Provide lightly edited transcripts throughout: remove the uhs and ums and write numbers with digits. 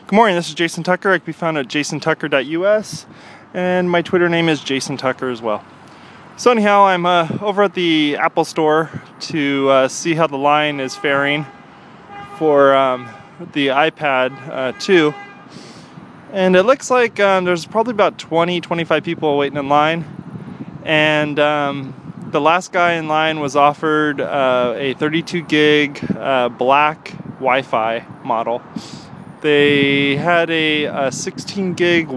Good morning, this is Jason Tucker. I can be found at jasontucker.us, and my Twitter name is Jason Tucker as well. So anyhow, I'm over at the Apple store to see how the line is faring for the iPad 2. And it looks like there's probably about 20-25 people waiting in line. And the last guy in line was offered a 32 gig black Wi-Fi model. They had a 16 gig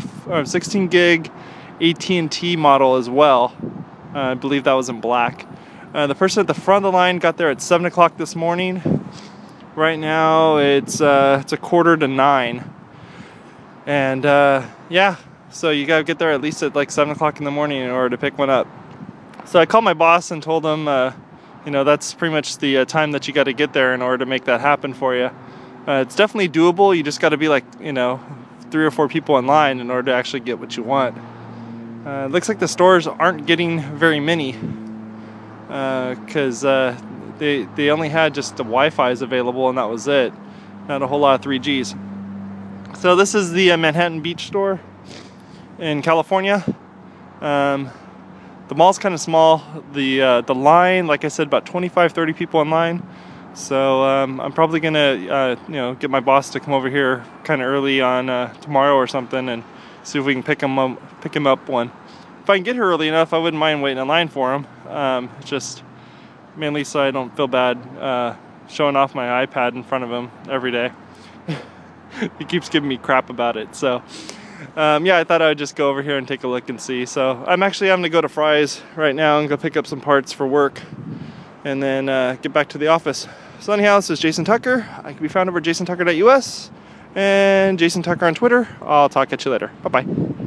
AT&T model as well. I believe that was in black. The person at the front of the line got there at 7 o'clock this morning. Right now it's a 8:45, and yeah, so you gotta get there at least at like 7 o'clock in the morning in order to pick one up. So I called my boss and told him, that's pretty much the time that you got to get there in order to make that happen for you. It's definitely doable. You just got to be like, 3 or 4 people in line in order to actually get what you want. It looks like the stores aren't getting very many because they only had just the Wi-Fi's available, and that was it. Not a whole lot of 3Gs. So this is the Manhattan Beach store in California. The mall's kind of small. The line, like I said, about 25-30 people in line. So I'm probably gonna get my boss to come over here kind of early on tomorrow or something and see if we can pick him up one. If I can get here early enough, I wouldn't mind waiting in line for him. Just mainly so I don't feel bad showing off my iPad in front of him every day. He keeps giving me crap about it. So I thought I would just go over here and take a look and see. So I'm actually having to go to Fry's right now and go pick up some parts for work and then get back to the office. So anyhow, this is Jason Tucker. I can be found over at jasontucker.us and Jason Tucker on Twitter. I'll talk at you later. Bye-bye.